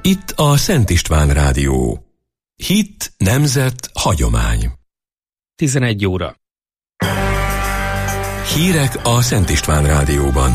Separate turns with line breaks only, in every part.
Itt a Szent István Rádió. Hit, nemzet, hagyomány.
11 óra.
Hírek a Szent István Rádióban.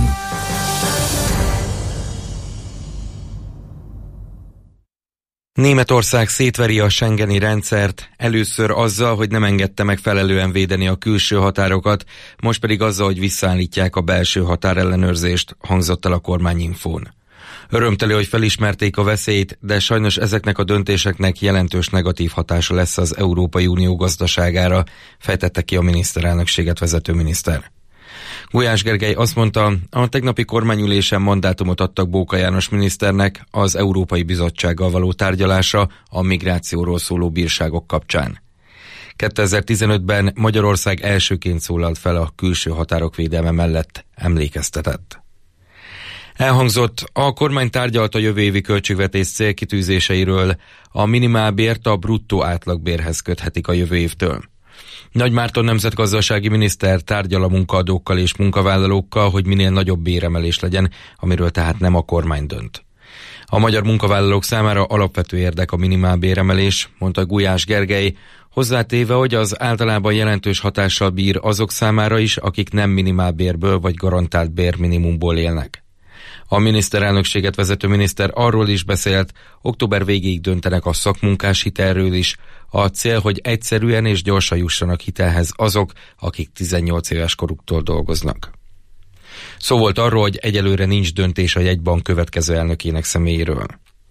Németország szétveri a schengeni rendszert, először azzal, hogy nem engedte megfelelően védeni a külső határokat, most pedig azzal, hogy visszaállítják a belső határellenőrzést, hangzott el a kormányinfón. Örömteli, hogy felismerték a veszélyt, de sajnos ezeknek a döntéseknek jelentős negatív hatása lesz az Európai Unió gazdaságára, fejtette ki a miniszterelnökséget vezető miniszter. Gulyás Gergely azt mondta, a tegnapi kormányülésen mandátumot adtak Bóka János miniszternek az Európai Bizottsággal való tárgyalásra a migrációról szóló bírságok kapcsán. 2015-ben Magyarország elsőként szólalt fel a külső határok védelme mellett, emlékeztetett. Elhangzott, a kormány tárgyalt a jövő évi költségvetés célkitűzéseiről, a minimálbért a bruttó átlagbérhez köthetik a jövő évtől. Nagy Márton nemzetgazdasági miniszter tárgyal a munkaadókkal és munkavállalókkal, hogy minél nagyobb béremelés legyen, amiről tehát nem a kormány dönt. A magyar munkavállalók számára alapvető érdek a minimálbéremelés, mondta Gulyás Gergely, hozzátéve, hogy az általában jelentős hatással bír azok számára is, akik nem minimálbérből vagy garantált bérminimumból élnek. A miniszterelnökséget vezető miniszter arról is beszélt, október végéig döntenek a szakmunkás hitelről is. A cél, hogy egyszerűen és gyorsan jussanak hitelhez azok, akik 18 éves koruktól dolgoznak. Szó volt arról, hogy egyelőre nincs döntés a jegybank következő elnökének személyéről.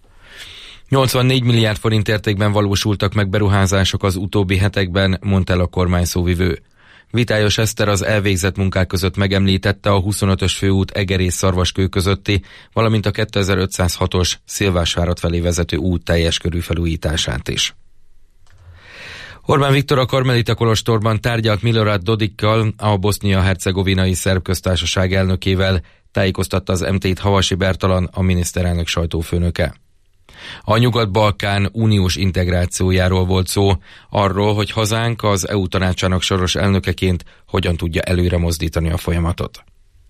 84 milliárd forint értékben valósultak meg beruházások az utóbbi hetekben, mondta el a kormány szóvivő. Vitályos Eszter az elvégzett munkák között megemlítette a 25-ös főút Egerész-Szarvaskő közötti, valamint a 2506-os Szilvásvárad felé vezető út teljes körű felújítását is. Orbán Viktor a Karmelita kolostorban tárgyalt Milorad Dodikkal, a bosznia-hercegovinai szerb köztársaság elnökével, tájékoztatta az MT-t Havasi Bertalan, a miniszterelnök sajtófőnöke. A Nyugat-Balkán uniós integrációjáról volt szó, arról, hogy hazánk az EU tanácsának soros elnökeként hogyan tudja előre mozdítani a folyamatot.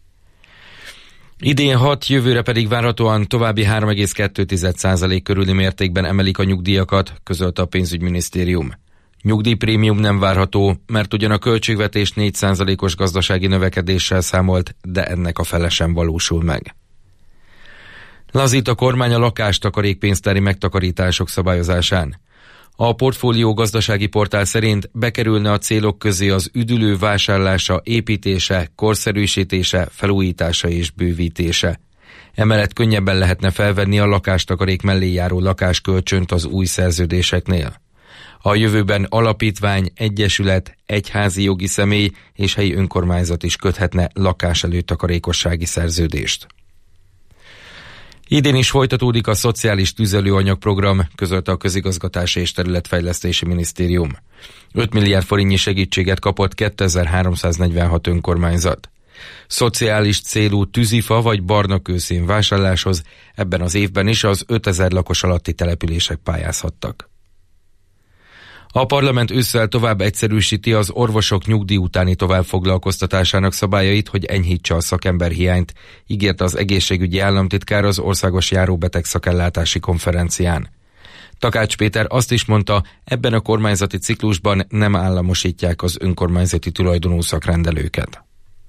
Idén 6, jövőre pedig várhatóan további 3,2% körüli mértékben emelik a nyugdíjakat, közölte a pénzügyminisztérium. Nyugdíjprémium nem várható, mert ugyan a költségvetés 4%-os gazdasági növekedéssel számolt, de ennek a fele sem valósul meg. Lazít a kormány a lakástakarékpénztári megtakarítások szabályozásán. A Portfólió gazdasági portál szerint bekerülne a célok közé az üdülő vásárlása, építése, korszerűsítése, felújítása és bővítése. Emellett könnyebben lehetne felvenni a lakástakarék mellé járó lakáskölcsönt az új szerződéseknél. A jövőben alapítvány, egyesület, egyházi jogi személy és helyi önkormányzat is köthetne lakáselőtakarékossági szerződést. Idén is folytatódik a szociális tüzelőanyagprogram, közölte a Közigazgatási és Területfejlesztési Minisztérium. 5 milliárd forintnyi segítséget kapott 2346 önkormányzat. Szociális célú tűzifa vagy barna kőszén vásárláshoz ebben az évben is az 5000 lakos alatti települések pályázhattak. A parlament ősszel tovább egyszerűsíti az orvosok nyugdíj utáni továbbfoglalkoztatásának szabályait, hogy enyhítse a szakemberhiányt, ígérte az egészségügyi államtitkár az Országos Járóbeteg Szakellátási Konferencián. Takács Péter azt is mondta, ebben a kormányzati ciklusban nem államosítják az önkormányzati tulajdonú szakrendelőket.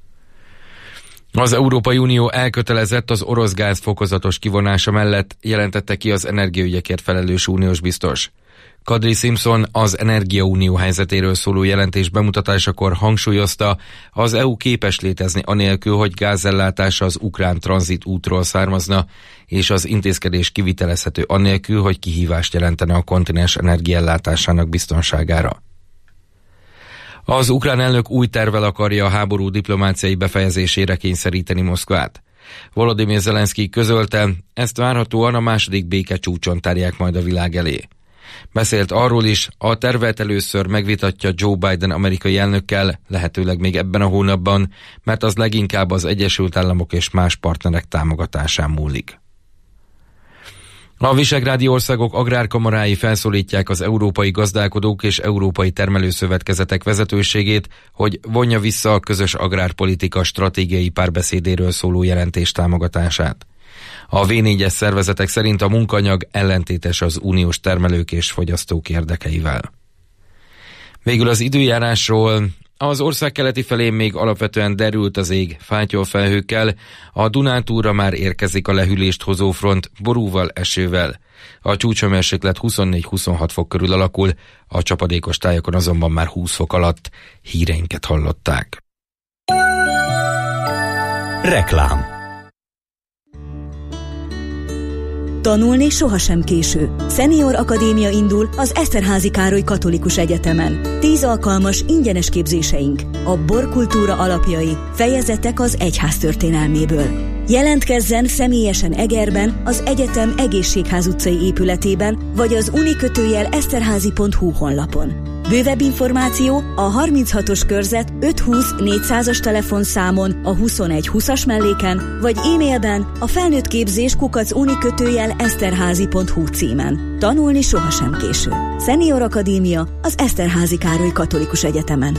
Az Európai Unió elkötelezett az orosz gáz fokozatos kivonása mellett, jelentette ki az energiaügyekért felelős uniós biztos. Kadri Simpson az Energiaunió helyzetéről szóló jelentés bemutatásakor hangsúlyozta, az EU képes létezni anélkül, hogy gázellátása az ukrán tranzit útról származna, és az intézkedés kivitelezhető anélkül, hogy kihívást jelentene a kontinens energiaellátásának biztonságára. Az ukrán elnök új tervvel akarja a háború diplomáciai befejezésére kényszeríteni Moszkvát. Volodymyr Zelenszky közölte, ezt várhatóan a második békecsúcson tárják majd a világ elé. Beszélt arról is, a tervet először megvitatja Joe Biden amerikai elnökkel, lehetőleg még ebben a hónapban, mert az leginkább az Egyesült Államok és más partnerek támogatásán múlik. A visegrádi országok agrárkamarái felszólítják az európai gazdálkodók és európai termelőszövetkezetek vezetőségét, hogy vonja vissza a közös agrárpolitika stratégiai párbeszédéről szóló jelentés támogatását. A V4-es szervezetek szerint a munkanyag ellentétes az uniós termelők és fogyasztók érdekeivel. Végül az időjárásról. Az ország keleti felén még alapvetően derült az ég fátyolfelhőkkel, a Dunántúlra már érkezik a lehűlést hozó front borúval, esővel. A csúcshőmérséklet 24-26 fok körül alakul, a csapadékos tájakon azonban már 20 fok alatt. Híreinket hallották.
Reklám.
Tanulni sohasem késő. Senior Akadémia indul az Eszterházy Károly Katolikus Egyetemen. 10 alkalmas, ingyenes képzéseink. A borkultúra alapjai, fejezetek az egyház történelméből. Jelentkezzen személyesen Egerben, az egyetem Egészségház utcai épületében, vagy az uni-eszterházy.hu honlapon. Bővebb információ a 36-os körzet 520 400-as telefonszámon, a 2120-as melléken, vagy e-mailben a felnőtttképzés@uni-eszterházy.hu címen. Tanulni sohasem késő. Senior Akadémia az Eszterházy Károly Katolikus Egyetemen.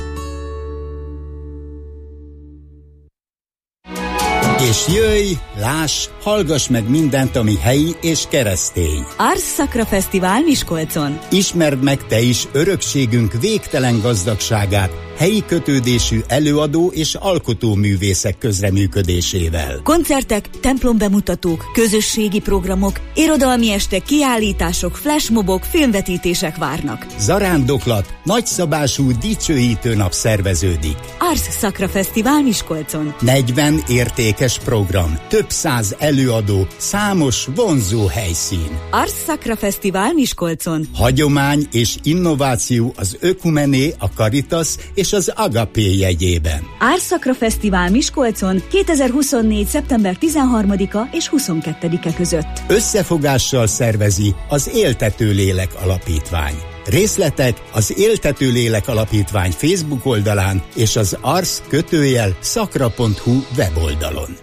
És jöjj, láss, hallgass meg mindent, ami helyi és keresztény.
Ars Sacra Fesztivál Miskolcon.
Ismerd meg te is örökségünk végtelen gazdagságát, helyi kötődésű előadó és alkotóművészek közreműködésével.
Koncertek, templombemutatók, közösségi programok, irodalmi estek, kiállítások, flashmobok, filmvetítések várnak.
Zarándoklat, nagyszabású dicsőítő nap szerveződik.
Ars Sacra Fesztivál Miskolcon.
40 értékes program, több 100 előadó, számos vonzó helyszín.
Ars Sacra Fesztivál Miskolcon.
Hagyomány és innováció az Ökumené, a Caritas és az Agapé jegyében.
Ars Sacra Fesztivál Miskolcon 2024. szeptember 13-a és 22-e között.
Összefogással szervezi az Éltető Lélek Alapítvány. Részletek az Éltető Lélek Alapítvány Facebook oldalán és az ars-sacra.hu weboldalon.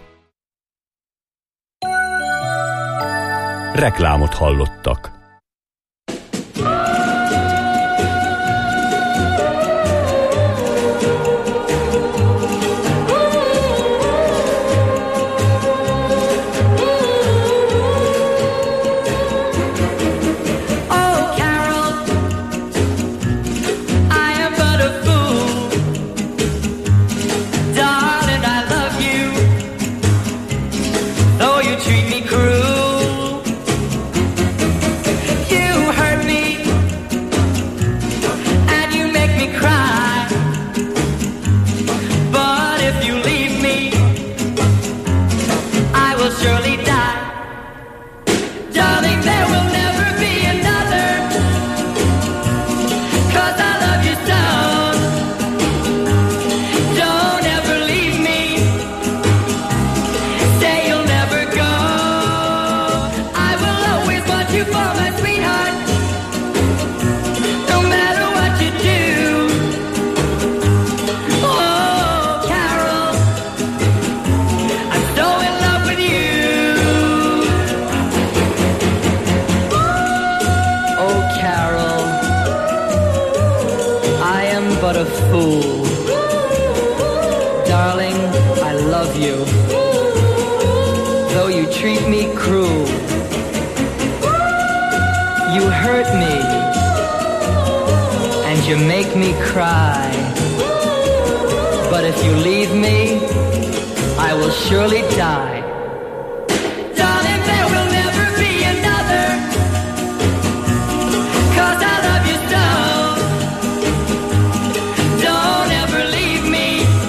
Reklámot hallottak.
You make me cry, but if you leave me, I will surely die. Darling, there will never be another, 'cause I love you so. Don't ever leave me,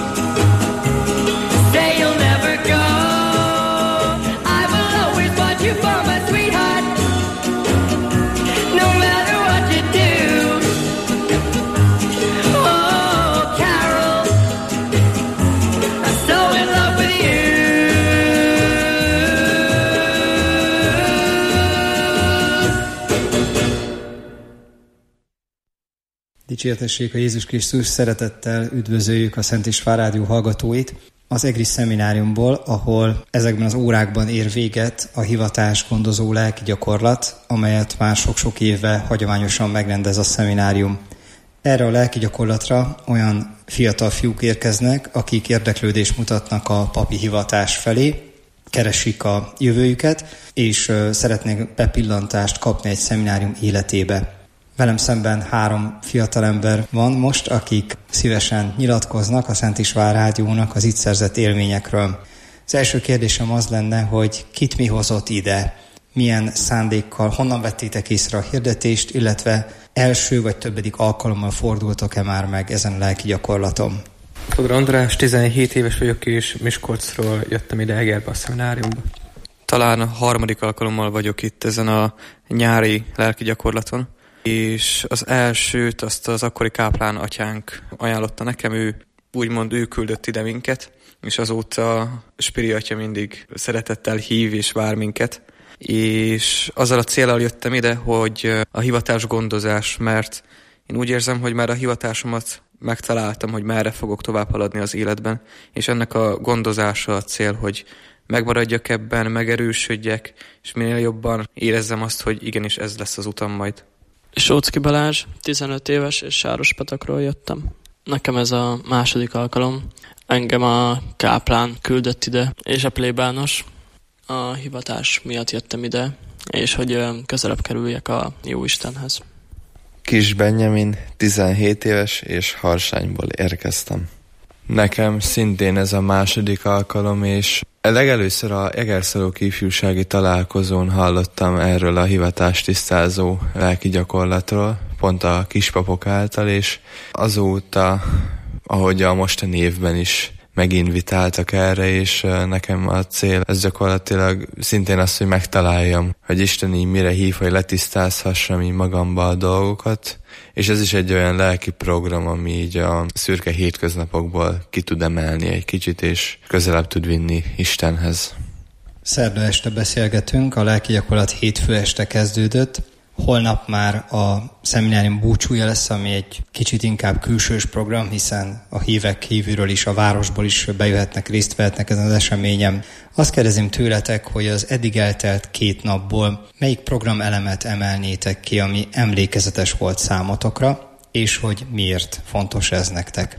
say you'll never go. I will always want you for my sweetheart, no matter what you do.
Dicsértessék a Jézus Krisztus, szeretettel üdvözöljük a Szent István Rádió hallgatóit az EGRI szemináriumból, ahol ezekben az órákban ér véget a hivatásgondozó lelki gyakorlat, amelyet már sok-sok éve hagyományosan megrendez a szeminárium. Erre a lelki gyakorlatra olyan fiatal fiúk érkeznek, akik érdeklődést mutatnak a papi hivatás felé, keresik a jövőjüket, és szeretnék bepillantást kapni egy szeminárium életébe. Velem szemben 3 fiatalember van most, akik szívesen nyilatkoznak a Szent István Rádiónak az itt szerzett élményekről. Az első kérdésem az lenne, hogy kit mi hozott ide, milyen szándékkal, honnan vettétek észre a hirdetést, illetve első vagy többedik alkalommal fordultok-e már meg ezen a lelki gyakorlaton?
Fodor András, 17 éves vagyok, és Miskolcról jöttem ide Egerbe a szemináriumba. Talán a 3. alkalommal vagyok itt ezen a nyári lelki gyakorlaton, és az elsőt azt az akkori káplán atyánk ajánlotta nekem, ő küldött ide minket, és azóta Spiri atya mindig szeretettel hív és vár minket, és azzal a céllal jöttem ide, hogy a hivatás gondozás, mert én úgy érzem, hogy már a hivatásomat megtaláltam, hogy merre fogok tovább haladni az életben, és ennek a gondozása a cél, hogy megmaradjak ebben, megerősödjek, és minél jobban érezzem azt, hogy igenis ez lesz az utam majd.
Sóczki Balázs, 15 éves, és Sárospatakról jöttem. Nekem ez a 2. alkalom. Engem a káplán küldött ide, és a plébános. A hivatás miatt jöttem ide, és hogy közelebb kerüljek a Jóistenhez.
Kis Benjamin, 17 éves, és Harsányból érkeztem. Nekem szintén ez a 2. alkalom, és legelőször a Egerszalók ifjúsági találkozón hallottam erről a hivatást tisztázó lelki gyakorlatról, pont a kispapok által, és azóta, ahogy a mostani évben is meginvitáltak erre, és nekem a cél, ez gyakorlatilag szintén az, hogy megtaláljam, hogy Isten így mire hív, hogy letisztázhassam így magamba a dolgokat, és ez is egy olyan lelki program, ami így a szürke hétköznapokból ki tud emelni egy kicsit, és közelebb tud vinni Istenhez.
Szerda este beszélgetünk, a lelki gyakorlat hétfő este kezdődött. Holnap már a szeminárium búcsúja lesz, ami egy kicsit inkább külsős program, hiszen a hívek kívülről is, a városból is bejöhetnek, részt vehetnek ezen az eseményen. Azt kérdezem tőletek, hogy az eddig eltelt 2 napból melyik programelemet emelnétek ki, ami emlékezetes volt számotokra, és hogy miért fontos ez nektek?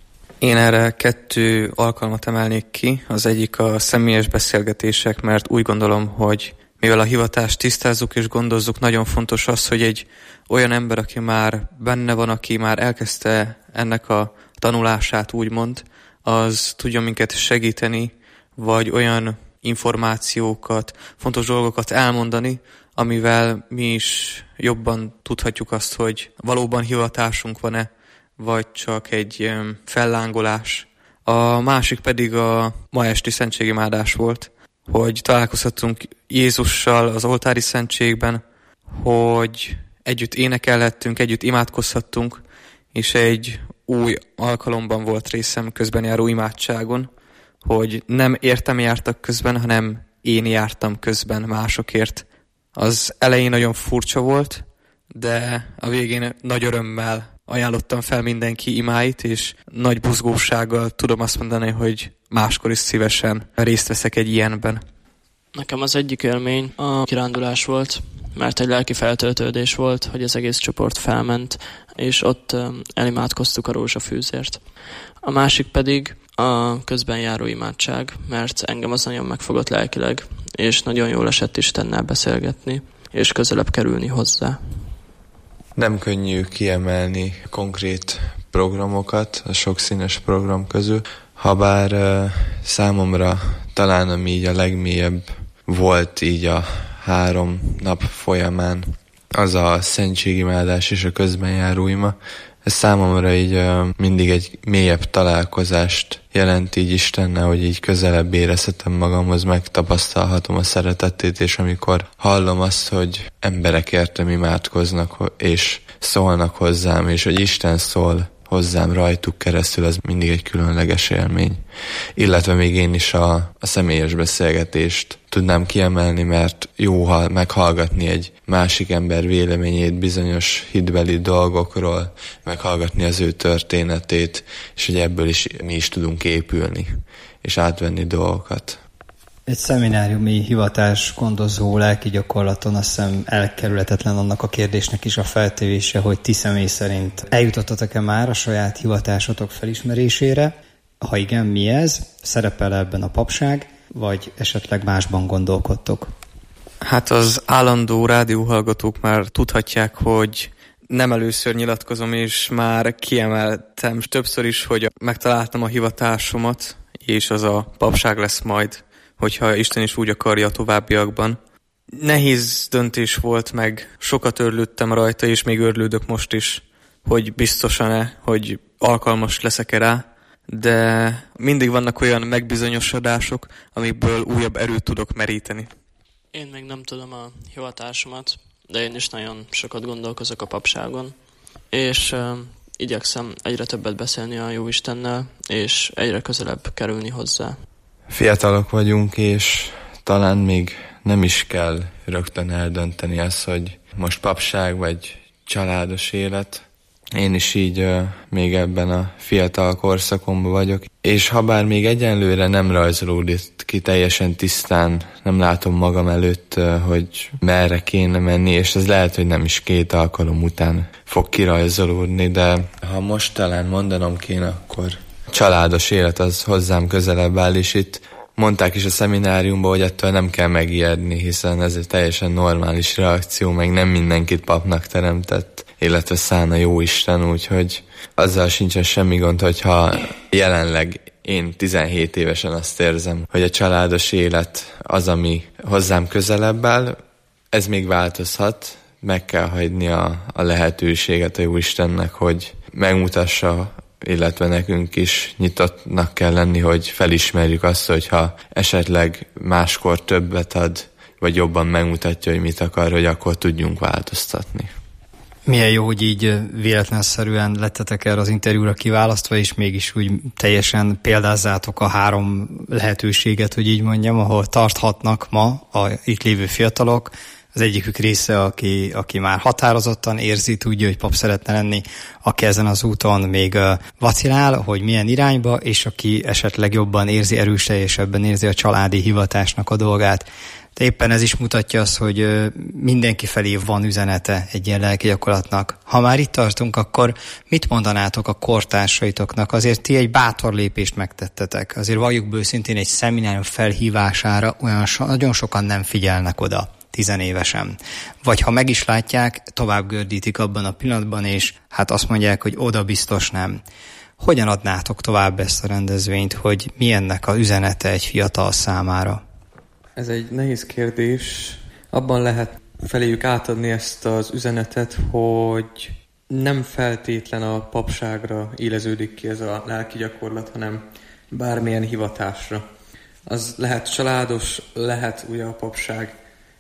Én erre 2 alkalmat emelnék ki. Az egyik a személyes beszélgetések, mert úgy gondolom, hogy mivel a hivatást tisztázzuk és gondozzuk, nagyon fontos az, hogy egy olyan ember, aki már benne van, aki már elkezdte ennek a tanulását, úgymond, az tudja minket segíteni, vagy olyan információkat, fontos dolgokat elmondani, amivel mi is jobban tudhatjuk azt, hogy valóban hivatásunk van-e, vagy csak egy fellángolás. A másik pedig a ma esti szentségimádás volt, hogy találkozhatunk Jézussal az oltári szentségben, hogy együtt énekelhettünk, együtt imádkozhattunk, és egy új alkalomban volt részem közben járó imádságon, hogy nem értem jártak közben, hanem én jártam közben másokért. Az elején nagyon furcsa volt, de a végén nagy örömmel ajánlottam fel mindenki imáit, és nagy buzgósággal tudom azt mondani, hogy máskor is szívesen részt veszek egy ilyenben.
Nekem az egyik élmény a kirándulás volt, mert egy lelki feltöltődés volt, hogy az egész csoport felment, és ott elimádkoztuk a rózsafűzért. A másik pedig a közben járó imádság, mert engem az nagyon megfogott lelkileg, és nagyon jól esett Istennel beszélgetni, és közelebb kerülni hozzá.
Nem könnyű kiemelni konkrét programokat a sokszínes program közül, habár számomra talán ami így a legmélyebb volt így a 3 nap folyamán, az a szentségimádás és a közbenjáró ima. Ez számomra így mindig egy mélyebb találkozást jelent így Istennel, hogy így közelebb érezhetem magamhoz, megtapasztalhatom a szeretetét, és amikor hallom azt, hogy emberek értem imádkoznak, és szólnak hozzám, és hogy Isten szól hozzám rajtuk keresztül, az mindig egy különleges élmény. Illetve még én is a személyes beszélgetést tudnám kiemelni, mert jó meghallgatni egy másik ember véleményét bizonyos hitbeli dolgokról, meghallgatni az ő történetét, és hogy ebből is mi is tudunk épülni, és átvenni dolgokat.
Egy szemináriumi hivatás gondozó lelki gyakorlaton azt hiszem elkerülhetetlen annak a kérdésnek is a feltevése, hogy ti személy szerint eljutottatok-e már a saját hivatásotok felismerésére? Ha igen, mi ez? Szerepel ebben a papság? vagy esetleg másban gondolkodtok?
Hát az állandó rádióhallgatók már tudhatják, hogy nem először nyilatkozom, és már kiemeltem többször is, hogy megtaláltam a hivatásomat, és az a papság lesz majd, hogyha Isten is úgy akarja a továbbiakban. Nehéz döntés volt, meg sokat örlődtem rajta, és még örlődök most is, hogy biztosan-e, hogy alkalmas leszek-e rá, de mindig vannak olyan megbizonyosodások, amikből újabb erőt tudok meríteni.
Én még nem tudom a hivatásomat, de én is nagyon sokat gondolkozok a papságon, és igyekszem egyre többet beszélni a Jóistennel, és egyre közelebb kerülni hozzá.
Fiatalok vagyunk, és talán még nem is kell rögtön eldönteni azt, hogy most papság vagy családos élet. Én is így még ebben a fiatal korszakomban vagyok, és ha bár még egyenlőre nem rajzolódott ki teljesen tisztán, nem látom magam előtt, hogy merre kéne menni, és ez lehet, hogy nem is 2 alkalom után fog kirajzolódni, de ha most talán mondanom kéne, akkor családos élet az hozzám közelebb áll, és itt mondták is a szemináriumban, hogy ettől nem kell megijedni, hiszen ez egy teljesen normális reakció, meg nem mindenkit papnak teremtett, illetve szán a Jóisten, úgyhogy azzal sincsen semmi gond, hogyha jelenleg én 17 évesen azt érzem, hogy a családos élet az, ami hozzám közelebb áll, ez még változhat, meg kell hagyni a lehetőséget a Jóistennek, hogy megmutassa, illetve nekünk is nyitottnak kell lenni, hogy felismerjük azt, hogyha esetleg máskor többet ad, vagy jobban megmutatja, hogy mit akar, hogy akkor tudjunk változtatni.
Milyen jó, hogy így véletlenszerűen lettetek erre az interjúra kiválasztva, és mégis úgy teljesen példázzátok a 3 lehetőséget, hogy így mondjam, ahol tarthatnak ma a itt lévő fiatalok. Az egyikük része, aki már határozottan érzi, tudja, hogy pap szeretne lenni, aki ezen az úton még vacilál, hogy milyen irányba, és aki esetleg jobban érzi, erőteljesebben érzi a családi hivatásnak a dolgát. De éppen ez is mutatja azt, hogy mindenki felé van üzenete egy ilyen lelki gyakorlatnak. Ha már itt tartunk, akkor mit mondanátok a kortársaitoknak? Azért ti egy bátor lépést megtettetek. Azért valljuk őszintén, egy szeminárium felhívására nagyon sokan nem figyelnek oda 10 évesen. Vagy ha meg is látják, tovább gördítik abban a pillanatban, és hát azt mondják, hogy oda biztos nem. Hogyan adnátok tovább ezt a rendezvényt, hogy mi ennek az üzenete egy fiatal számára?
Ez egy nehéz kérdés. Abban lehet feléjük átadni ezt az üzenetet, hogy nem feltétlen a papságra éleződik ki ez a lelki gyakorlat, hanem bármilyen hivatásra. Az lehet családos, lehet ugye a papság,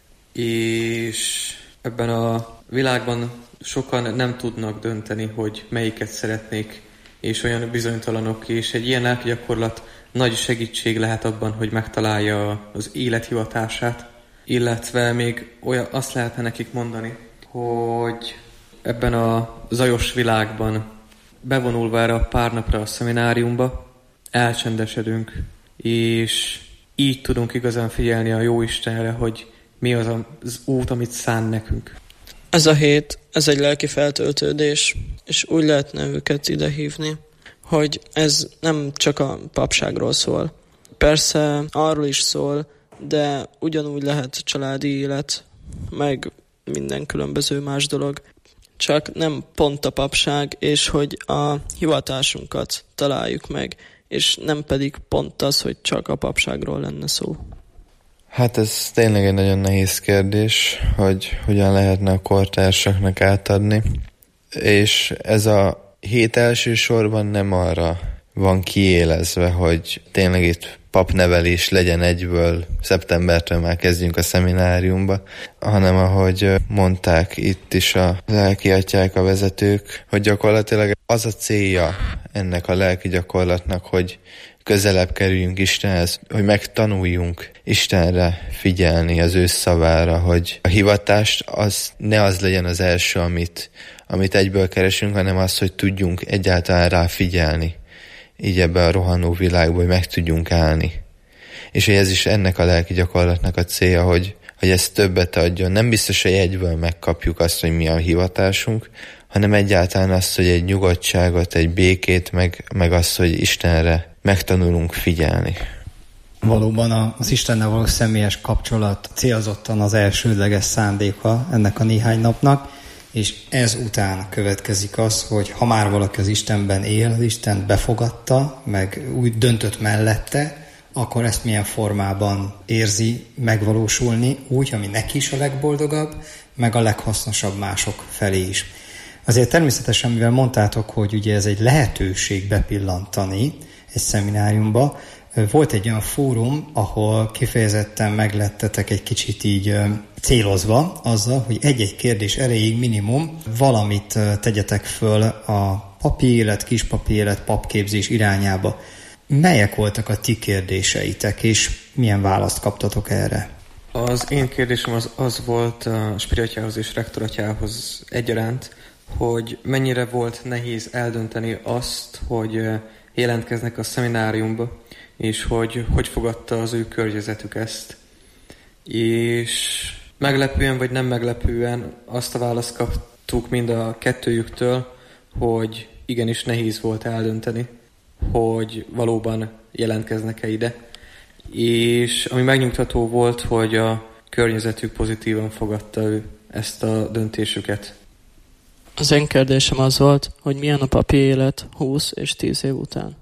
és ebben a világban sokan nem tudnak dönteni, hogy melyiket szeretnék, és olyan bizonytalanok, és egy ilyen lelki gyakorlat nagy segítség lehet abban, hogy megtalálja az élethivatását, illetve még azt lehetne nekik mondani, hogy ebben a zajos világban bevonulva erre a pár napra a szemináriumba elcsendesedünk, és így tudunk igazán figyelni a Jóistenre, hogy mi az az út, amit szán nekünk.
Ez a hét, ez egy lelki feltöltődés, és úgy lehetne őket ide hívni, hogy ez nem csak a papságról szól. Persze arról is szól, de ugyanúgy lehet családi élet, meg minden különböző más dolog. Csak nem pont a papság, és hogy a hivatásunkat találjuk meg, és nem pedig pont az, hogy csak a papságról lenne szó.
Hát ez tényleg egy nagyon nehéz kérdés, hogy hogyan lehetne a kortársaknak átadni. És ez a hét elsősorban nem arra van kiélezve, hogy tényleg itt papnevelés legyen egyből, szeptembertől már kezdjünk a szemináriumba, hanem ahogy mondták itt is a lelki atyák, a vezetők, hogy gyakorlatilag az a célja ennek a lelki gyakorlatnak, hogy közelebb kerüljünk Istenhez, hogy megtanuljunk Istenre figyelni, az ő szavára, hogy a hivatást ne az legyen az első, amit egyből keresünk, hanem az, hogy tudjunk egyáltalán rá figyelni, így ebben a rohanó világban, hogy meg tudjunk állni. És ez is ennek a lelki gyakorlatnak a célja, hogy ez többet adjon. Nem biztos, hogy egyből megkapjuk azt, hogy mi a hivatásunk, hanem egyáltalán azt, hogy egy nyugodtságot, egy békét, meg azt, hogy Istenre megtanulunk figyelni.
Valóban az Istennel való személyes kapcsolat célzottan az elsődleges szándéka ennek a néhány napnak, és ez után következik az, hogy ha már valaki az Istenben él, az Isten befogadta, meg úgy döntött mellette, akkor ezt milyen formában érzi megvalósulni, úgy, ami neki is a legboldogabb, meg a leghasznosabb mások felé is. Azért természetesen, mivel mondtátok, hogy ugye ez egy lehetőség bepillantani egy szemináriumba, volt egy olyan fórum, ahol kifejezetten meglettetek egy kicsit így célozva azzal, hogy egy-egy kérdés erejéig minimum valamit tegyetek föl a papi élet, kispapi élet, papképzés irányába. Melyek voltak a ti kérdéseitek, és milyen választ kaptatok erre?
Az én kérdésem az volt a spiriatyához és rektoratyához egyaránt, hogy mennyire volt nehéz eldönteni azt, hogy jelentkeznek a szemináriumba, és hogy fogadta az ő környezetük ezt. És meglepően vagy nem meglepően azt a választ kaptuk mind a kettőjüktől, hogy igenis nehéz volt eldönteni, hogy valóban jelentkeznek-e ide. És ami megnyugtató volt, hogy a környezetük pozitívan fogadta ezt a döntésüket.
Az én kérdésem az volt, hogy milyen a papi élet 20 és 10 év után.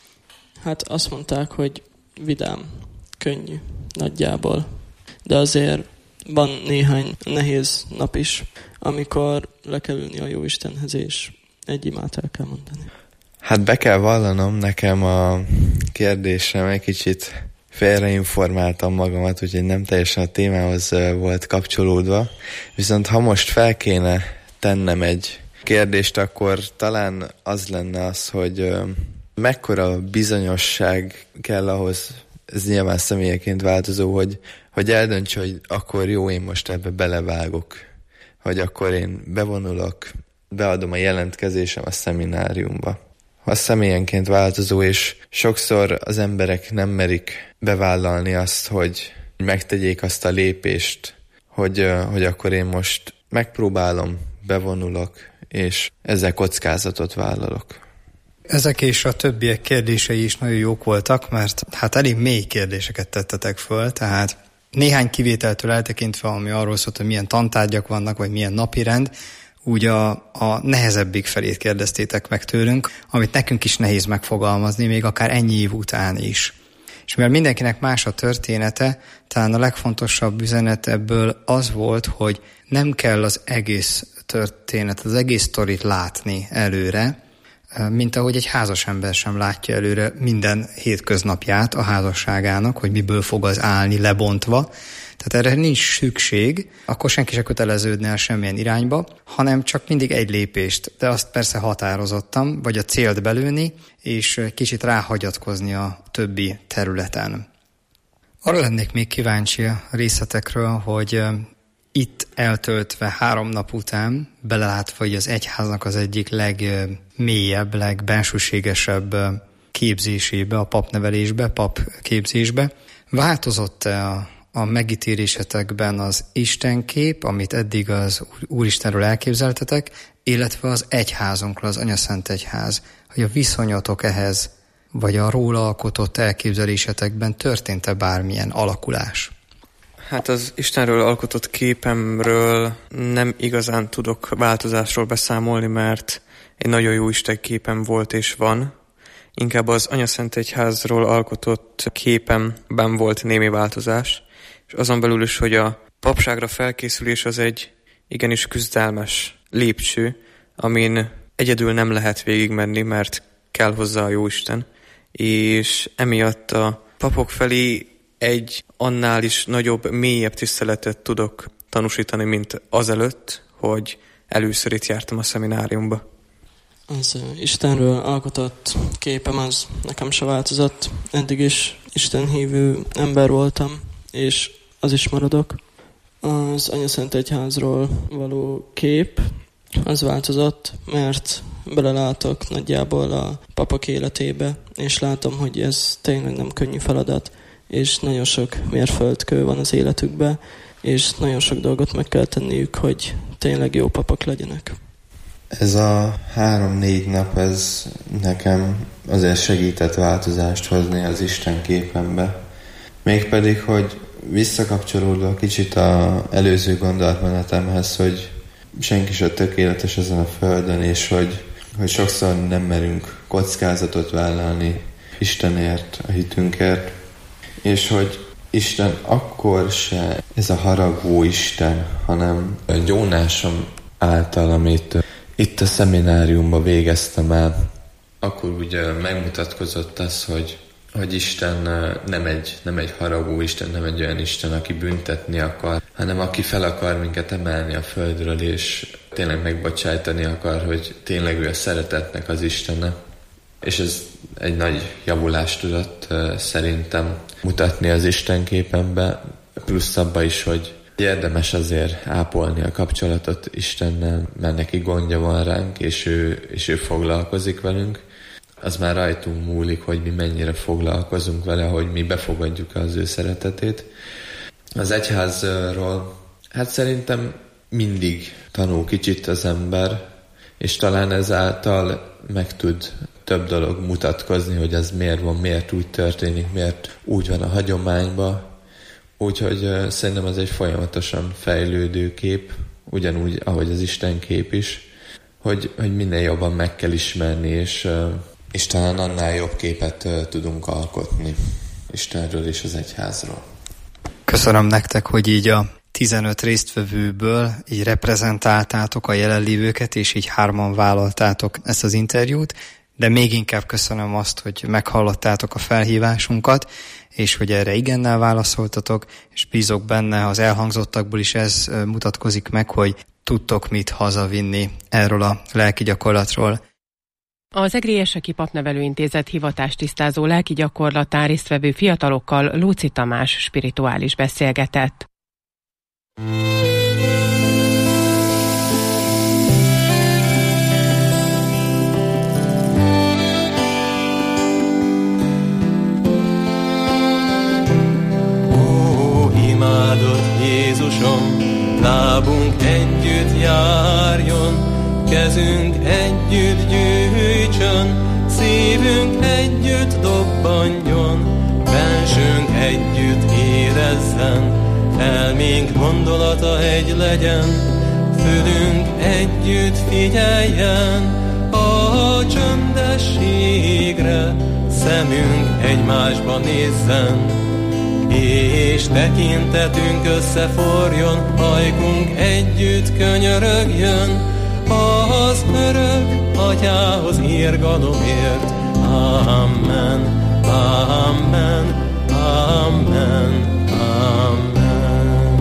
Hát azt mondták, hogy vidám, könnyű, nagyjából. De azért van néhány nehéz nap is, amikor le kell ülni a Jóistenhez, és egy imát el kell mondani.
Hát be kell vallanom, nekem a kérdésem egy kicsit félreinformáltam magamat, úgyhogy nem teljesen a témához volt kapcsolódva. Viszont ha most fel kéne tennem egy kérdést, akkor talán az lenne az, hogy mekkora bizonyosság kell ahhoz, ez nyilván személyeként változó, hogy eldönts, hogy akkor jó, én most ebbe belevágok, hogy akkor én bevonulok, beadom a jelentkezésem a szemináriumba. Az személyenként változó, és sokszor az emberek nem merik bevállalni azt, hogy megtegyék azt a lépést, hogy akkor én most megpróbálom, bevonulok, és ezzel kockázatot vállalok.
Ezek és a többiek kérdései is nagyon jók voltak, mert hát elég mély kérdéseket tettetek föl, tehát néhány kivételtől eltekintve, ami arról szólt, hogy milyen tantárgyak vannak, vagy milyen napirend, úgy a nehezebbik felét kérdeztétek meg tőlünk, amit nekünk is nehéz megfogalmazni, még akár ennyi év után is. És mivel mindenkinek más a története, talán a legfontosabb üzenet ebből az volt, hogy nem kell az egész történet, az egész sztorit látni előre, mint ahogy egy házas ember sem látja előre minden hétköznapját a házasságának, hogy miből fog az állni lebontva. Tehát erre nincs szükség, akkor senki se köteleződne el semmilyen irányba, hanem csak mindig egy lépést, de azt persze határozottan, vagy a célt belőni, és kicsit ráhagyatkozni a többi területen. Arra lennék még kíváncsi a részletekről, hogy itt eltöltve 3 nap után, belelátva, hogy az egyháznak az egyik legmélyebb, legbensőségesebb képzésébe, a papnevelésbe, papképzésbe, változott-e a megítélésetekben az Istenkép, amit eddig az Úristenről elképzeltetek, illetve az egyházunkról, az Anyaszent Egyház, hogy a viszonyatok ehhez, vagy a róla alkotott elképzelésetekben történt-e bármilyen alakulás?
Hát az Istenről alkotott képemről nem igazán tudok változásról beszámolni, mert egy nagyon jó Isten képem volt és van. Inkább az Anyaszent Egyházról alkotott képemben volt némi változás, és azon belül is, hogy a papságra felkészülés az egy igenis küzdelmes lépcső, amin egyedül nem lehet végigmenni, mert kell hozzá a Jóisten, és emiatt a papok felé egy annál is nagyobb, mélyebb tiszteletet tudok tanúsítani, mint azelőtt, hogy először itt jártam a szemináriumba.
Az Istenről alkotott képem az nekem se változott. Eddig is Isten hívő ember voltam, és az is maradok. Az Anyaszent Egyházról való kép az változott, mert belelátok nagyjából a papok életébe, és látom, hogy ez tényleg nem könnyű feladat, és nagyon sok mérföldkő van az életükben, és nagyon sok dolgot meg kell tenniük, hogy tényleg jó papok legyenek.
Ez a 3-4 nap, ez nekem azért segített változást hozni az Isten képembe. Mégpedig, hogy visszakapcsolódva kicsit az előző gondolatmenetemhez, hogy senki sem tökéletes ezen a földön, és hogy sokszor nem merünk kockázatot vállalni Istenért, a hitünkért, és hogy Isten akkor se ez a haragú Isten, hanem a gyónásom által, amit itt a szemináriumban végeztem el, akkor úgy megmutatkozott az, hogy Isten nem egy haragú Isten, nem egy olyan Isten, aki büntetni akar, hanem aki fel akar minket emelni a földről, és tényleg megbocsájtani akar, hogy tényleg ő a szeretetnek az Istene. És ez egy nagy javulást tudott szerintem mutatni az Isten képembe, plusz abba is, hogy érdemes azért ápolni a kapcsolatot Istennel, mert neki gondja van ránk, és ő foglalkozik velünk. Az már rajtunk múlik, hogy mi mennyire foglalkozunk vele, hogy mi befogadjuk az ő szeretetét. Az egyházról, hát szerintem mindig tanul kicsit az ember, és talán ezáltal meg tud több dolog mutatkozni, hogy ez miért van, miért úgy történik, miért úgy van a hagyományban. Úgyhogy szerintem ez egy folyamatosan fejlődő kép, ugyanúgy, ahogy az Isten kép is, hogy minél jobban meg kell ismerni, és talán annál jobb képet tudunk alkotni Istenről és az egyházról.
Köszönöm nektek, hogy így a 15 résztvevőből így reprezentáltátok a jelenlévőket, és így 3 vállaltátok ezt az interjút, de még inkább köszönöm azt, hogy meghallottátok a felhívásunkat, és hogy erre igennel válaszoltatok, és bízok benne, az elhangzottakból is ez mutatkozik meg, hogy tudtok mit hazavinni erről a lelki gyakorlatról.
Az Egri Érseki Papnevelőintézet hivatástisztázó lelki gyakorlatán résztvevő fiatalokkal Lóczy Tamás spirituális beszélgetett.
Ó, imádott Jézusom, lábunk együtt járjon, kezünk együtt gyűjtsön, szívünk együtt dobbanjon, bensőnk együtt érezzen, elménk gondolata egy legyen, fülünk együtt figyeljen a csöndességre, szemünk egymásba nézzen, és tekintetünk összeforjon, ajkunk együtt könyörögjön, az örök Atyához irgalomért. Amen, amen, amen, amen.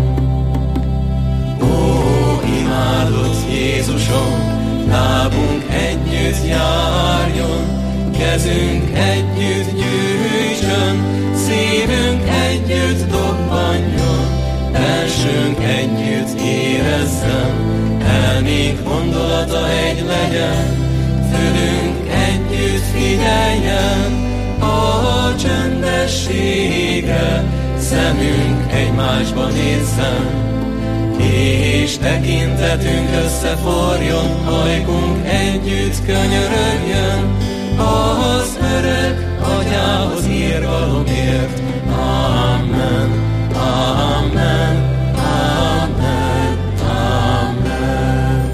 Ó, imádott Jézusom, lábunk együtt járjon, kezünk együtt gyűjtsön, szívünk együtt dobbanjon, bensőnk együtt érezzen, elménk gondolata egy legyen, fülünk együtt figyeljen a csöndességre, szemünk egymásba nézzen, és tekintetünk összeforjon, ajkunk együtt könyörögjön, az örök Atyához irgalomért. Amen, amen, amen, amen.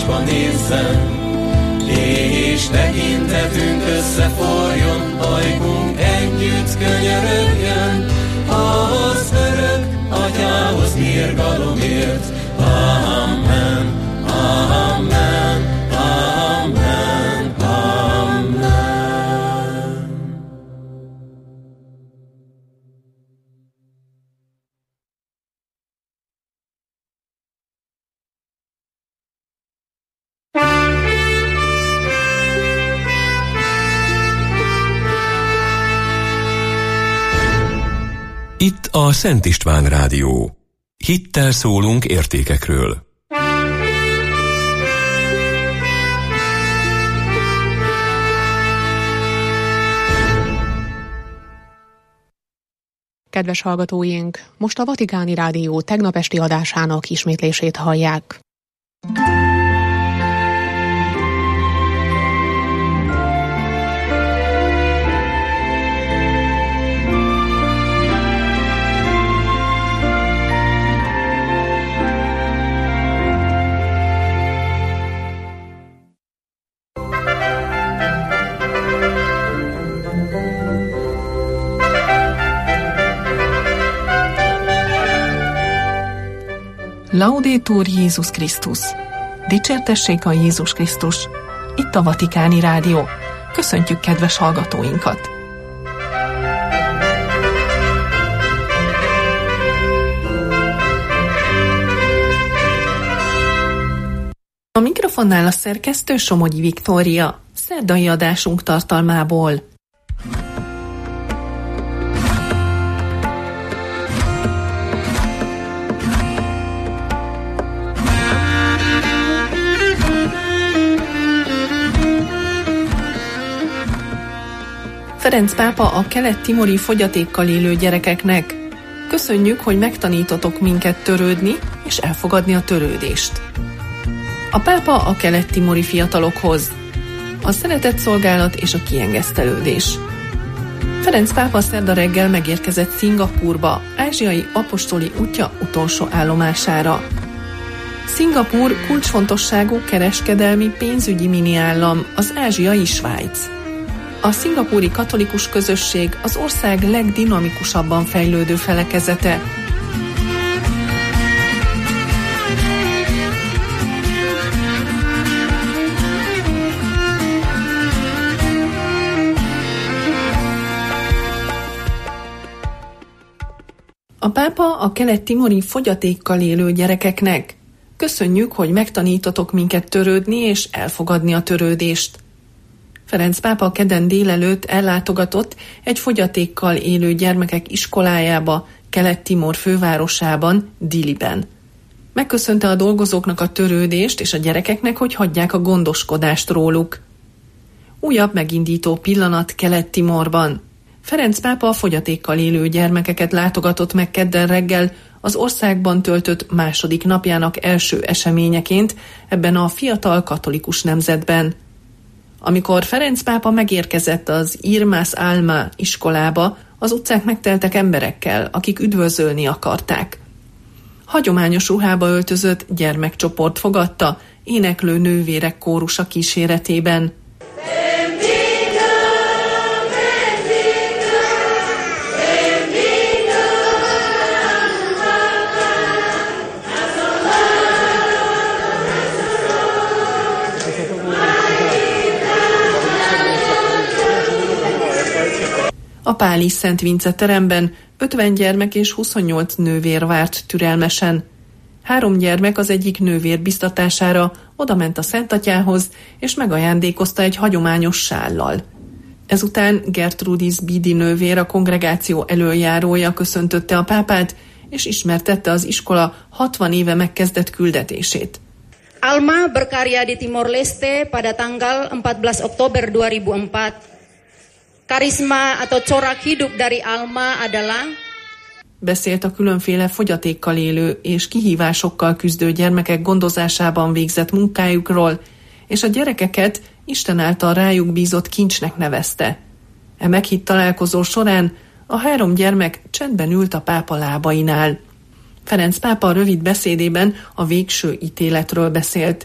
egymásba nézzen, és tekintetünk összeforjon, ajkunk együtt könyörögjön, az örök atyához irgalomért. Amen, amen, amen, amen.
Itt a Szent István Rádió. Hittel szólunk értékekről.
Kedves hallgatóink, most a Vatikáni Rádió tegnap esti adásának ismétlését hallják. Laudetur Jézus Krisztus! Dicsértessék a Jézus Krisztus! Itt a Vatikáni Rádió. Köszöntjük kedves hallgatóinkat! A mikrofonnál a szerkesztő Somogyi Viktória, szerdai adásunk tartalmából. Ferenc pápa a kelet-timori fogyatékkal élő gyerekeknek: köszönjük, hogy megtanítotok minket törődni és elfogadni a törődést. A pápa a kelet-timori fiatalokhoz: a szeretetszolgálat és a kiengesztelődés. Ferenc pápa szerda reggel megérkezett Szingapúrba, ázsiai apostoli útja utolsó állomására. Szingapúr kulcsfontosságú kereskedelmi pénzügyi miniállam, az ázsiai Svájc. A szingapúri katolikus közösség az ország legdinamikusabban fejlődő felekezete. A pápa a kelet-timori fogyatékkal élő gyerekeknek: köszönjük, hogy megtanítotok minket törődni és elfogadni a törődést. Ferenc pápa kedden délelőtt ellátogatott egy fogyatékkal élő gyermekek iskolájába, Kelet-Timor fővárosában, Diliben. Megköszönte a dolgozóknak a törődést és a gyerekeknek, hogy hagyják a gondoskodást róluk. Újabb megindító pillanat Kelet-Timorban. Ferenc pápa a fogyatékkal élő gyermekeket látogatott meg kedden reggel az országban töltött második napjának első eseményeként ebben a fiatal katolikus nemzetben. Amikor Ferenc pápa megérkezett az Irmás Alma iskolába, az utcák megteltek emberekkel, akik üdvözölni akarták. Hagyományos ruhába öltözött gyermekcsoport fogadta, éneklő nővérek kórusa kíséretében. A Páli Szent Vince teremben 50 gyermek és 28 nővér várt türelmesen. 3 gyermek az egyik nővér biztatására odament a Szentatyához, és megajándékozta egy hagyományos sállal. Ezután Gertrudis Bidi nővér, a kongregáció elöljárója köszöntötte a pápát, és ismertette az iskola 60 éve megkezdett küldetését.
Alma berkarya di Timor-Leste pada tanggal 14 Oktober 2004. Karisma atau corak hidup dari Alma adalah.
Beszélt a különféle fogyatékkal élő és kihívásokkal küzdő gyermekek gondozásában végzett munkájukról, és a gyerekeket Isten által rájuk bízott kincsnek nevezte. E meghitt találkozó során a 3 gyermek csendben ült a pápa lábainál. Ferenc pápa rövid beszédében a végső ítéletről beszélt.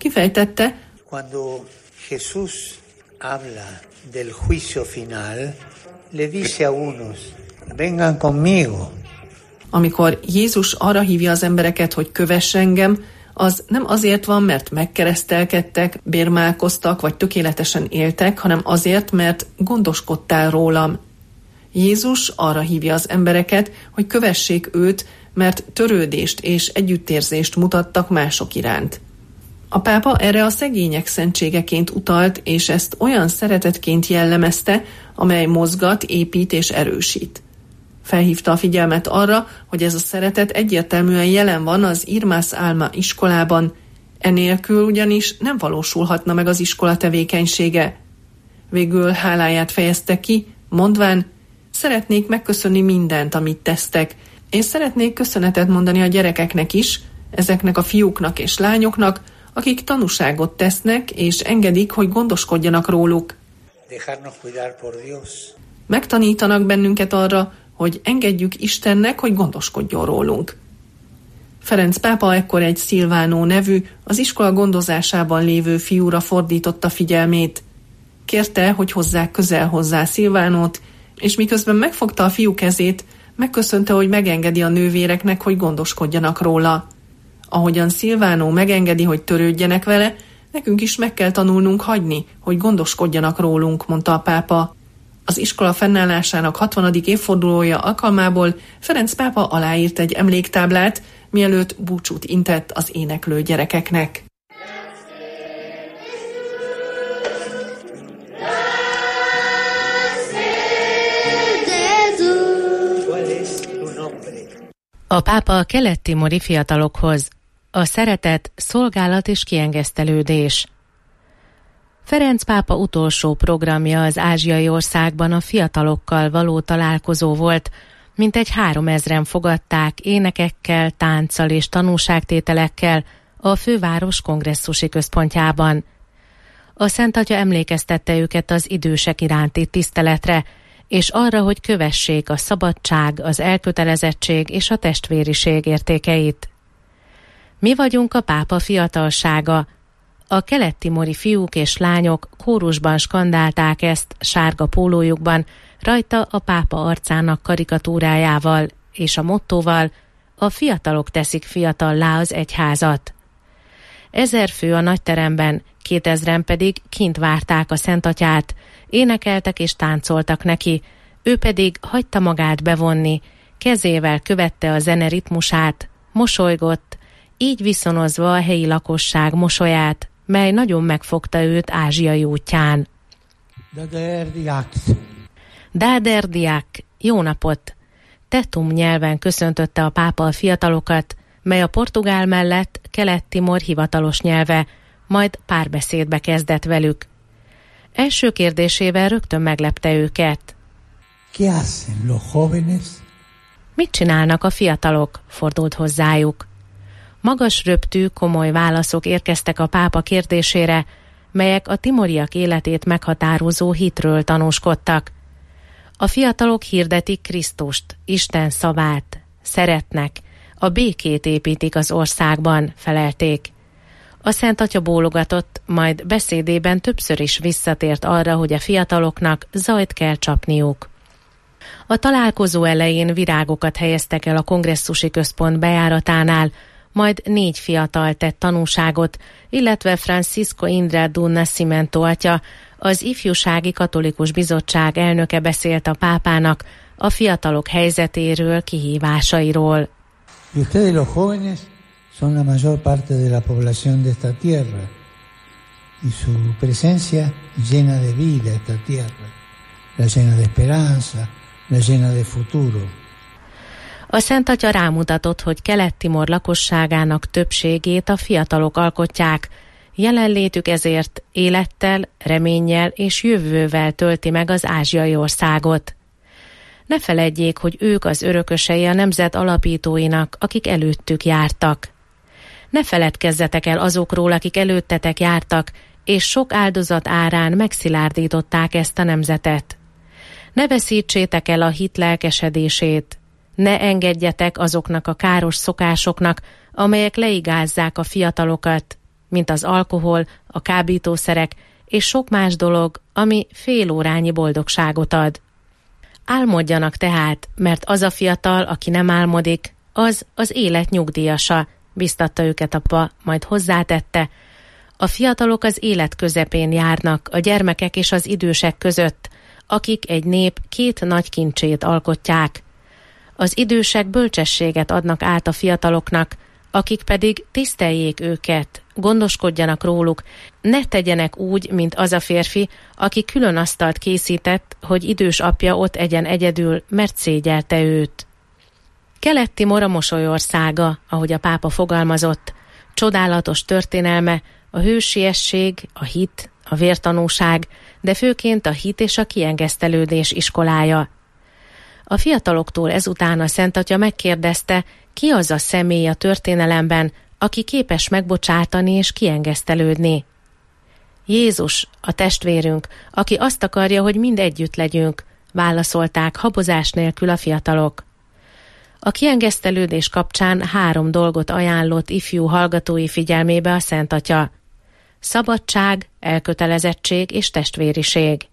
Kifejtette,
Cuando Jesús habla del juicio final, le dice a unos, vengan conmigo.
Amikor Jézus arra hívja az embereket, hogy kövess engem, az nem azért van, mert megkeresztelkedtek, bérmálkoztak, vagy tökéletesen éltek, hanem azért, mert gondoskodtál rólam. Jézus arra hívja az embereket, hogy kövessék őt, mert törődést és együttérzést mutattak mások iránt. A pápa erre a szegények szentségeként utalt, és ezt olyan szeretetként jellemezte, amely mozgat, épít és erősít. Felhívta a figyelmet arra, hogy ez a szeretet egyértelműen jelen van az Irmás Alma iskolában, enélkül ugyanis nem valósulhatna meg az iskola tevékenysége. Végül háláját fejezte ki, mondván, szeretnék megköszönni mindent, amit tesztek, és szeretnék köszönetet mondani a gyerekeknek is, ezeknek a fiúknak és lányoknak, akik tanúságot tesznek, és engedik, hogy gondoskodjanak róluk. Megtanítanak bennünket arra, hogy engedjük Istennek, hogy gondoskodjon rólunk. Ferenc pápa ekkor egy Szilvánó nevű, az iskola gondozásában lévő fiúra fordította figyelmét. Kérte, hogy hozzák közel hozzá Szilvánót, és miközben megfogta a fiú kezét, megköszönte, hogy megengedi a nővéreknek, hogy gondoskodjanak róla. Ahogyan Szilvánó megengedi, hogy törődjenek vele, nekünk is meg kell tanulnunk hagyni, hogy gondoskodjanak rólunk, mondta a pápa. Az iskola fennállásának 60. évfordulója alkalmából Ferenc pápa aláírt egy emléktáblát, mielőtt búcsút intett az éneklő gyerekeknek.
A pápa a kelet-timori fiatalokhoz. A szeretet, szolgálat és kiengesztelődés. Ferenc pápa utolsó programja az ázsiai országban a fiatalokkal való találkozó volt, mintegy 3000-en fogadták énekekkel, tánccal és tanúságtételekkel a főváros kongresszusi központjában. A Szent Atya emlékeztette őket az idősek iránti tiszteletre, és arra, hogy kövessék a szabadság, az elkötelezettség és a testvériség értékeit. Mi vagyunk a pápa fiatalsága. A kelet-timori fiúk és lányok kórusban skandálták ezt sárga pólójukban, rajta a pápa arcának karikatúrájával és a mottóval: a fiatalok teszik fiatallá az egyházat. 1000 fő a nagyteremben, 2000-en pedig kint várták a Szent Atyát, énekeltek és táncoltak neki, ő pedig hagyta magát bevonni, kezével követte a zene ritmusát, mosolygott, így viszonozva a helyi lakosság mosolyát, mely nagyon megfogta őt ázsiai útján. Dader diák, jó napot! Tetum nyelven köszöntötte a pápa a fiatalokat, mely a portugál mellett Kelet-Timor hivatalos nyelve, majd párbeszédbe kezdett velük. Első kérdésével rögtön meglepte őket. Mit csinálnak a fiatalok? Fordult hozzájuk. Magas röptű, komoly válaszok érkeztek a pápa kérdésére, melyek a timoriak életét meghatározó hitről tanúskodtak. A fiatalok hirdetik Krisztust, Isten szavát, szeretnek, a békét építik az országban, felelték. A Szent Atya bólogatott, majd beszédében többször is visszatért arra, hogy a fiataloknak zajt kell csapniuk. A találkozó elején virágokat helyeztek el a kongresszusi központ bejáratánál, majd 4 fiatal tett tanúságot, illetve Francisco Indra do Nascimento atya, az Ifjúsági Katolikus Bizottság elnöke beszélt a pápának a fiatalok helyzetéről, kihívásairól.
Ustedes los jóvenes son la mayor parte de la población de esta tierra y su presencia llena de vida esta tierra, la llena de esperanza, la llena de futuro.
A Szent Atya rámutatott, hogy Kelet-Timor lakosságának többségét a fiatalok alkotják, jelenlétük ezért élettel, reménnyel és jövővel tölti meg az ázsiai országot. Ne feledjék, hogy ők az örökösei a nemzet alapítóinak, akik előttük jártak. Ne feledkezzetek el azokról, akik előttetek jártak, és sok áldozat árán megszilárdították ezt a nemzetet. Ne veszítsétek el a hit lelkesedését, ne engedjetek azoknak a káros szokásoknak, amelyek leigázzák a fiatalokat, mint az alkohol, a kábítószerek és sok más dolog, ami félórányi boldogságot ad. Álmodjanak tehát, mert az a fiatal, aki nem álmodik, az az élet nyugdíjasa, biztatta őket apa, majd hozzátette: a fiatalok az élet közepén járnak, a gyermekek és az idősek között, akik egy nép két nagy kincsét alkotják. Az idősek bölcsességet adnak át a fiataloknak, akik pedig tiszteljék őket, gondoskodjanak róluk, ne tegyenek úgy, mint az a férfi, aki külön asztalt készített, hogy idős apja ott egyen egyedül, mert szégyelte őt. Kelet-Timor a mosolyországa, ahogy a pápa fogalmazott, csodálatos történelme, a hősiesség, a hit, a vértanúság, de főként a hit és a kiengesztelődés iskolája. A fiataloktól ezután a Szent Atya megkérdezte, ki az a személy a történelemben, aki képes megbocsátani és kiengesztelődni. Jézus, a testvérünk, aki azt akarja, hogy mind együtt legyünk, válaszolták habozás nélkül a fiatalok. A kiengesztelődés kapcsán 3 dolgot ajánlott ifjú hallgatói figyelmébe a Szent Atya: szabadság, elkötelezettség és testvériség.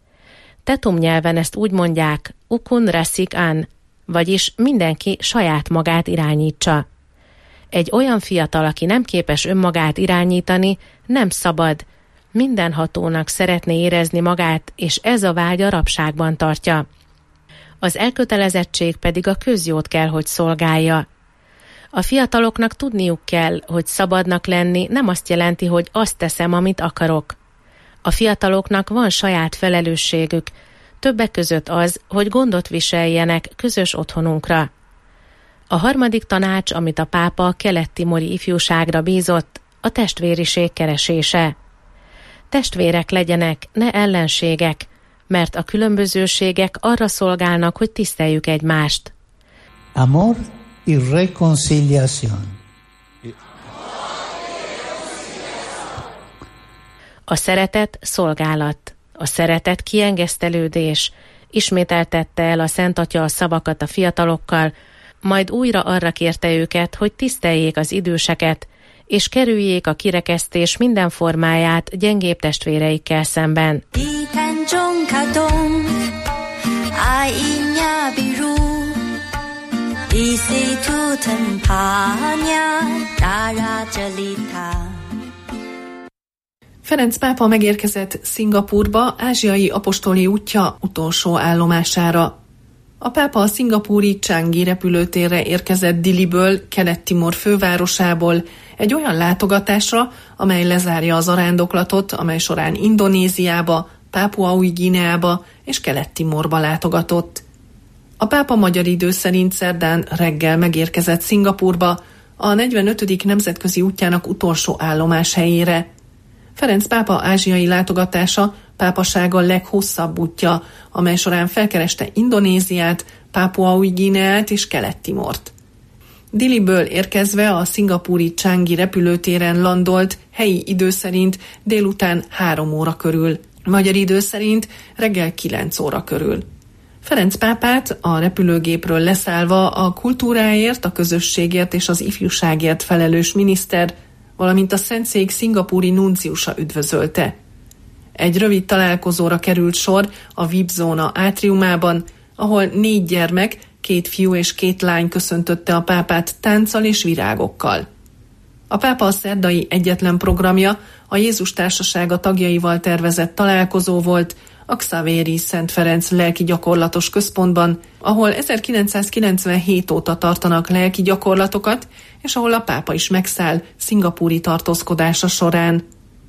Tetum nyelven ezt úgy mondják, ukun rasik an, vagyis mindenki saját magát irányítsa. Egy olyan fiatal, aki nem képes önmagát irányítani, nem szabad, mindenhatónak szeretné érezni magát, és ez a vágy a rabságban tartja. Az elkötelezettség pedig a közjót kell, hogy szolgálja. A fiataloknak tudniuk kell, hogy szabadnak lenni nem azt jelenti, hogy azt teszem, amit akarok. A fiataloknak van saját felelősségük, többek között az, hogy gondot viseljenek közös otthonunkra. A 3. tanács, amit a pápa a kelet-timori ifjúságra bízott, a testvériség keresése. Testvérek legyenek, ne ellenségek, mert a különbözőségek arra szolgálnak, hogy tiszteljük egymást.
Amor y reconciliación.
A szeretet szolgálat, a szeretet kiengesztelődés, ismételtette el a Szent Atya a szavakat a fiatalokkal, majd újra arra kérte őket, hogy tiszteljék az időseket, és kerüljék a kirekesztés minden formáját gyengébb testvéreikkel szemben.
Ferenc pápa megérkezett Szingapúrba, ázsiai apostoli útja utolsó állomására. A pápa a szingapúri Changi repülőtérre érkezett Diliből, Kelet-Timor fővárosából, egy olyan látogatásra, amely lezárja az arándoklatot, amely során Indonéziába, Pápua Új-Guineába és Kelet-Timorba látogatott. A pápa magyar idő szerint szerdán reggel megérkezett Szingapúrba, a 45. nemzetközi útjának utolsó állomás helyére. Ferenc pápa ázsiai látogatása pápasága leghosszabb útja, amely során felkereste Indonéziát, Pápua Új-Guineát és Kelet-Timort. Diliből érkezve a szingapúri Changi repülőtéren landolt helyi idő szerint délután 3 óra körül, magyar idő szerint reggel 9 óra körül. Ferenc pápát a repülőgépről leszállva a kultúráért, a közösségért és az ifjúságért felelős miniszter, valamint a Szentszék szingapúri nunciusa üdvözölte. Egy rövid találkozóra került sor a VIP-zóna átriumában, ahol 4 gyermek, 2 fiú és 2 lány köszöntötte a pápát tánccal és virágokkal. A pápa a szerdai egyetlen programja a Jézus Társasága tagjaival tervezett találkozó volt a Xavéri Szent Ferenc lelki gyakorlatos központban, ahol 1997 óta tartanak lelki gyakorlatokat, és ahol a pápa is megszáll szingapúri tartózkodása során.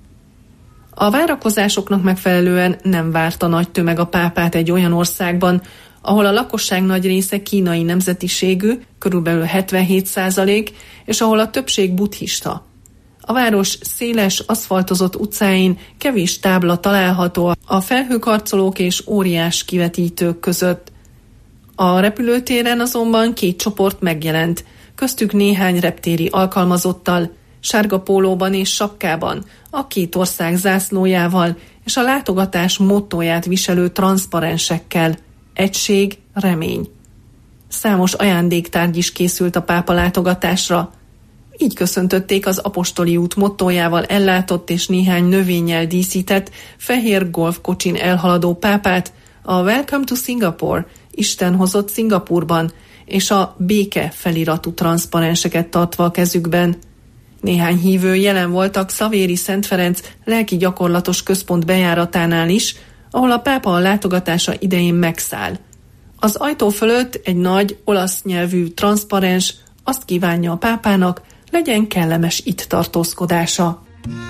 A várakozásoknak megfelelően nem várta nagy tömeg a pápát egy olyan országban, ahol a lakosság nagy része kínai nemzetiségű, körülbelül 77%, és ahol a többség buddhista. A város széles, aszfaltozott utcáin kevés tábla található a felhőkarcolók és óriás kivetítők között. A repülőtéren azonban 2 csoport megjelent, köztük néhány reptéri alkalmazottal, sárga pólóban és sapkában, a 2 ország zászlójával és a látogatás mottóját viselő transzparensekkel: egység, remény. Számos ajándéktárgy is készült a pápa látogatásra. Így köszöntötték az apostoli út mottójával ellátott és néhány növényel díszített fehér golfkocsin elhaladó pápát a Welcome to Singapore, Isten hozott Szingapurban, és a béke feliratú transzparenseket tartva a kezükben. Néhány hívő jelen voltak Szavéri Szent Ferenc lelki gyakorlatos központ bejáratánál is, ahol a pápa a látogatása idején megszáll. Az ajtó fölött egy nagy, olasz nyelvű transzparens azt kívánja a pápának, legyen kellemes itt tartózkodása.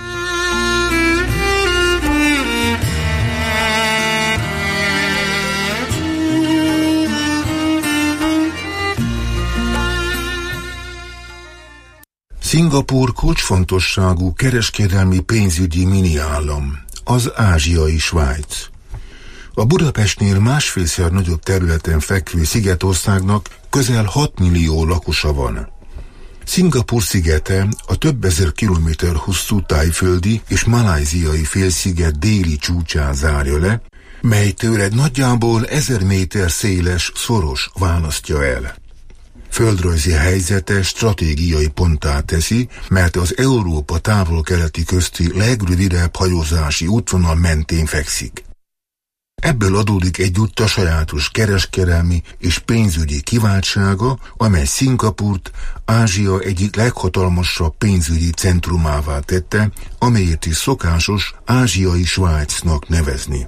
Szingapúr kulcsfontosságú kereskedelmi pénzügyi miniállam, az ázsiai Svájc. A Budapestnél másfélszer nagyobb területen fekvő szigetországnak közel 6 millió lakosa van. Szingapúr szigete a több ezer kilométer hosszú tájföldi és malajziai félsziget déli csúcsán zárja le, mely tőle nagyjából 1000 méter széles szoros választja el. Földrajzi helyzete stratégiai ponttá teszi, mert az Európa távol-keleti közti legrövidebb hajózási útvonal mentén fekszik. Ebből adódik egyútt a sajátos kereskedelmi és pénzügyi kiváltsága, amely Szingapúrt Ázsia egyik leghatalmasabb pénzügyi centrumává tette, amelyet is szokásos ázsiai Svájcnak nevezni.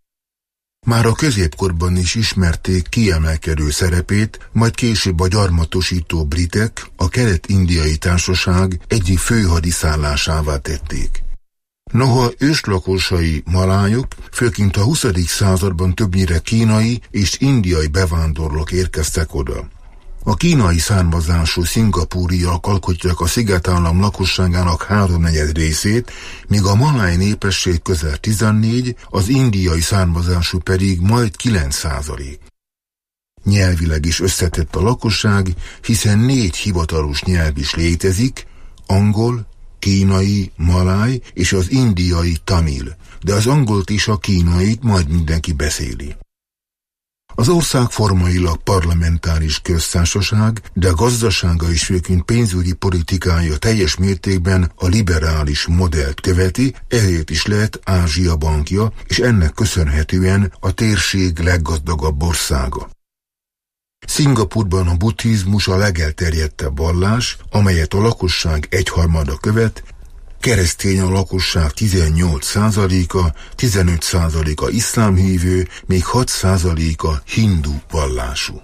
Már a középkorban is ismerték kiemelkedő szerepét, majd később a gyarmatosító britek a Kelet-indiai Társaság egyik fő hadiszállásává tették. Noha őslakosai malájok, főként a 20. században többnyire kínai és indiai bevándorlók érkeztek oda. A kínai származású szingapúriak alkotják a szigetállam lakosságának 3/4 részét, míg a maláj népesség közel 14, az indiai származású pedig majd 9%. Nyelvileg is összetett a lakosság, hiszen 4 hivatalos nyelv is létezik, angol, kínai, maláj és az indiai tamil, de az angolt és a kínait majd mindenki beszéli. Az ország formailag parlamentáris köztársaság, de a gazdasága és főként pénzügyi politikája teljes mértékben a liberális modellt követi, ezért is lett Ázsia bankja, és ennek köszönhetően a térség leggazdagabb országa. Szingapúrban a buddhizmus a legelterjedtebb vallás, amelyet a lakosság 1/3 követ, keresztény a lakosság 18%-a, 15%-a iszlámhívő, még 6%-a hindu vallású.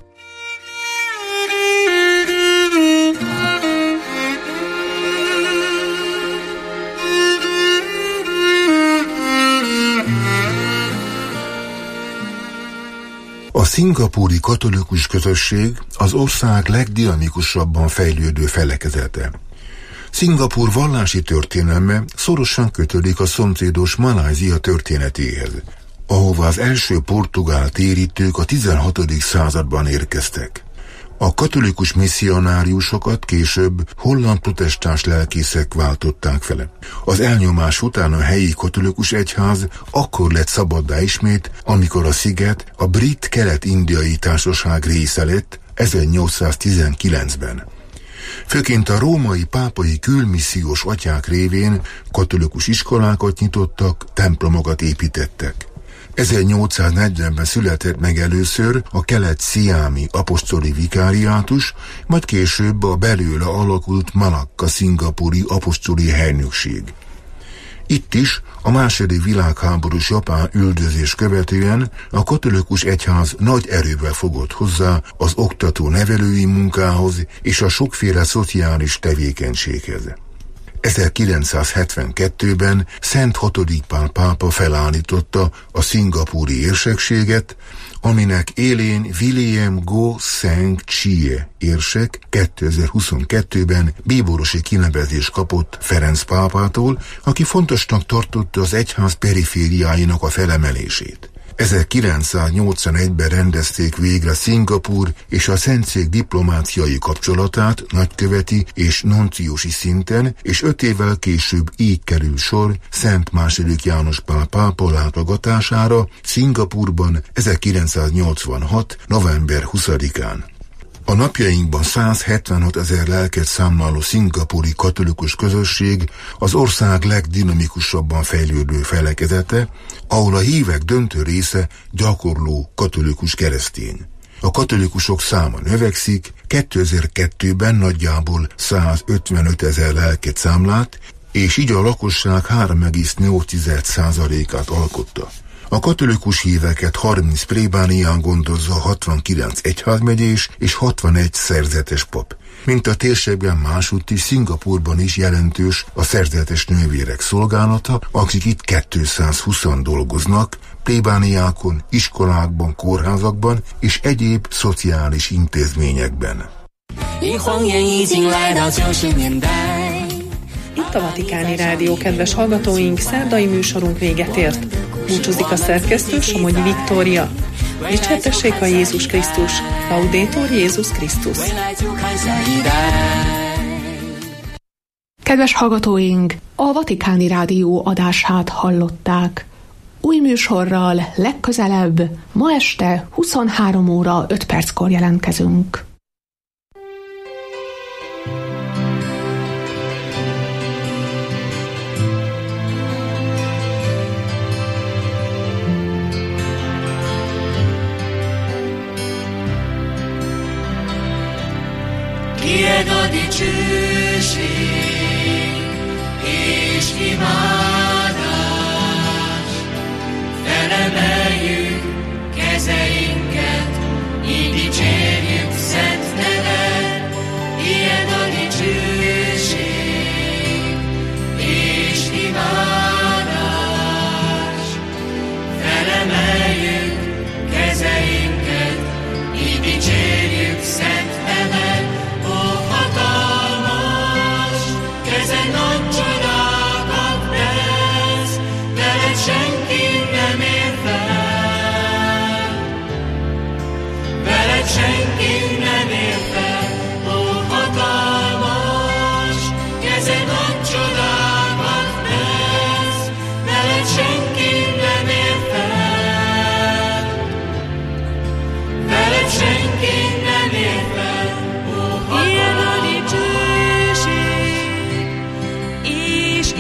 A szingapúri katolikus közösség az ország legdinamikusabban fejlődő felekezete. Szingapúr vallási történelme szorosan kötődik a szomszédos Malajzia történetéhez, ahova az első portugál térítők a 16. században érkeztek. A katolikus misszionáriusokat később holland protestáns lelkészek váltották fele. Az elnyomás után a helyi katolikus egyház akkor lett szabaddá ismét, amikor a sziget a brit kelet-indiai társaság része lett 1819-ben. Főként a római pápai külmissziós atyák révén katolikus iskolákat nyitottak, templomokat építettek. 1840-ben született meg először a kelet-sziámi apostoli vikáriátus, majd később a belőle alakult Malakka-szingapúri apostoli helynökség. Itt is a II. Világháborús japán üldözés követően a katolikus egyház nagy erővel fogott hozzá az oktató-nevelői munkához és a sokféle szociális tevékenységhez. 1972-ben Szent VI. Pál pápa felállította a szingapúri érsekséget, aminek élén William Go Seng Chie érsek 2022-ben bíborosi kinevezést kapott Ferenc pápától, aki fontosnak tartotta az egyház perifériáinak a felemelését. 1981-ben rendezték végre Szingapúr és a Szentszék diplomáciai kapcsolatát nagyköveti és nunciusi szinten, és 5 évvel később így kerül sor Szent II. János Pál pápa látogatására Szingapúrban 1986. november 20-án. A napjainkban 176 000 lelket számláló szingapúri katolikus közösség az ország legdinamikusabban fejlődő felekezete, ahol a hívek döntő része gyakorló katolikus keresztény. A katolikusok száma növekszik, 2002-ben nagyjából 155 000 lelket számlált, és így a lakosság 3,8%-át alkotta. A katolikus híveket 30 plébánián gondozza 69 egyházmegyés és 61 szerzetes pap. Mint a térségben másutt is, Szingapúrban is jelentős a szerzetes nővérek szolgálata, akik itt 220-an dolgoznak, plébániákon, iskolákban, kórházakban és egyéb szociális intézményekben.
Itt a Vatikáni Rádió, kedves hallgatóink, szerdai műsorunk véget ért. Búcsúzik a szerkesztő, Somogyi Viktória. Dicsértessék a Jézus Krisztus, Laudetur Jézus Krisztus.
Kedves hallgatóink, a Vatikáni Rádió adását hallották. Új műsorral legközelebb, ma este 23 óra 5 perckor jelentkezünk.
Tiéd a dicsőség és imádás, felemeljük kezeinket, így dicsérjük szent neved. Tiéd a dicsőség és imádás, felemeljük kezeinket, így dicsérjük szent neved. Hatalmas, kezed nagy csodákat tesz, veled senki nem ér fel. Veled senki nem ér fel, ó hatalmas, kezed nagy csodákat tesz, veled senki nem ér fel. Veled senki nem ér fel. Ilyen a dicsőség és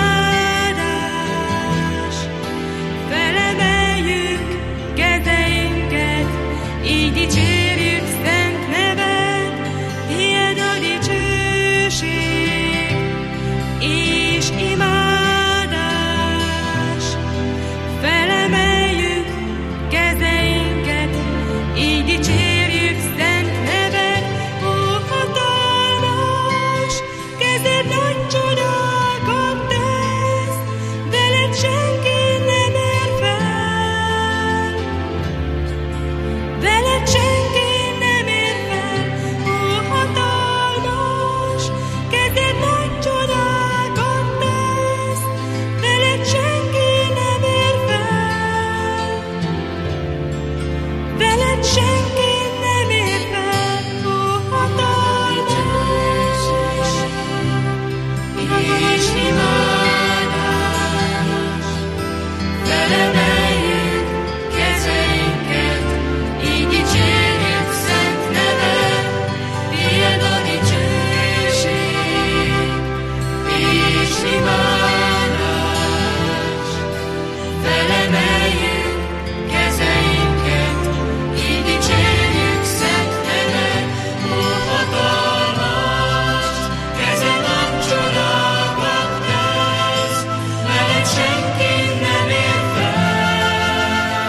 imádás, felemeljük kezeinket, így dicsérjük szent neved. Ilyen a dicsőség és imádás, felemeljük kezeinket, így dicsérjük szent neved. Kezed nagy csodákat tesz, veled senki nem ér fel. Veled senki nem ér fel, ó hatalmas. Kezed nagy csodákat tesz, veled senki nem ér fel. Veled senki nem ér fel, ó hatalmas. És imádás, felemeljük kezeinket, így dicsérjük szent neved. Tiéd a dicsőség és imádás, felemeljük kezeinket, így dicsérjük szent neved. Ó hatalmas, kezed nagy csodákat tesz, veled senki nem ér fel.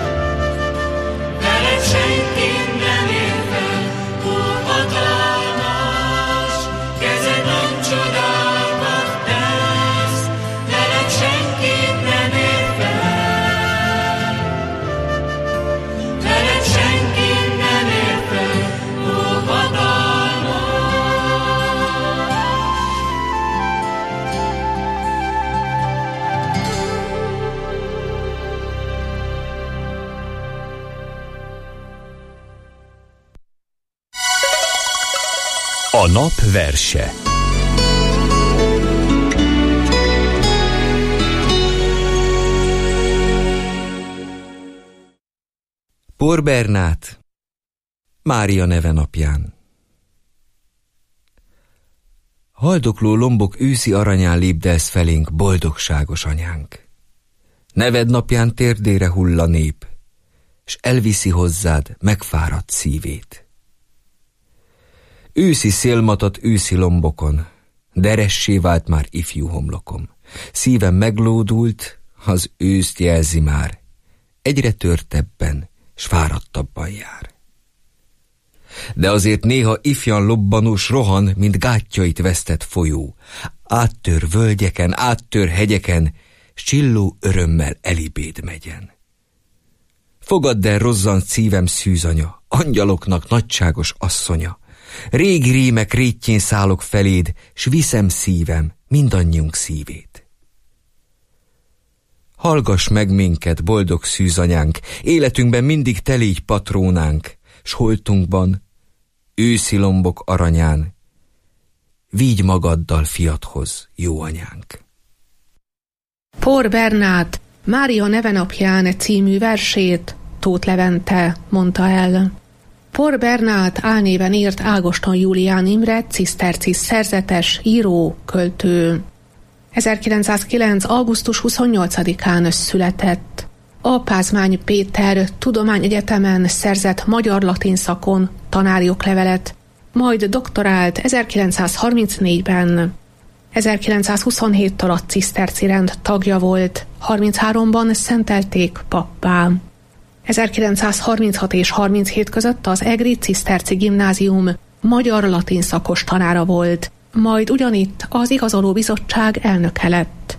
Veled senki nem ér fel, ó hatalmas, kezed nagy csodákat tesz, veled senki nem ér fel. Veled senki nem ér fel, ó hatalmas.
A nap verse.
Por Bernát. Mária neve napján. Haldokló lombok őszi aranyán lépdelsz felénk, boldogságos anyánk. Neved napján térdére hull a nép, s elviszi hozzád megfáradt szívét. Őszi szélmatat őszi lombokon, deressé vált már ifjú homlokom. Szívem meglódult, az őszt jelzi már, egyre törtebben s fáradtabban jár. De azért néha ifjan lobbanós rohan, mint gátjait vesztett folyó. Áttör völgyeken, áttör hegyeken, s csilló örömmel elibéd megyen. Fogadd el rozzant szívem szűzanya, angyaloknak nagyságos asszonya. Régi rémek rétjén szállok feléd, s viszem szívem, mindannyiunk szívét. Hallgass meg minket, boldog szűzanyánk, életünkben mindig te légy patrónánk, s holtunkban, őszi lombok aranyán, vigy magaddal fiadhoz, jó anyánk.
Pór Bernát Mária nevenapján című versét Tóth Levente mondta el. Pór Bernát álnéven írt Ágoston Júlián Imre ciszterci szerzetes, író, költő. 1909. augusztus 28-án született. A Pázmány Péter Tudományegyetemen szerzett magyar-latin szakon tanárjoglevelet, majd doktorált 1934-ben. 1927-től a ciszterci rend tagja volt, 33-ban szentelték pappá. 1936 és 37 között az egri ciszterci gimnázium magyar-latin szakos tanára volt, majd ugyanitt az igazoló bizottság elnöke lett.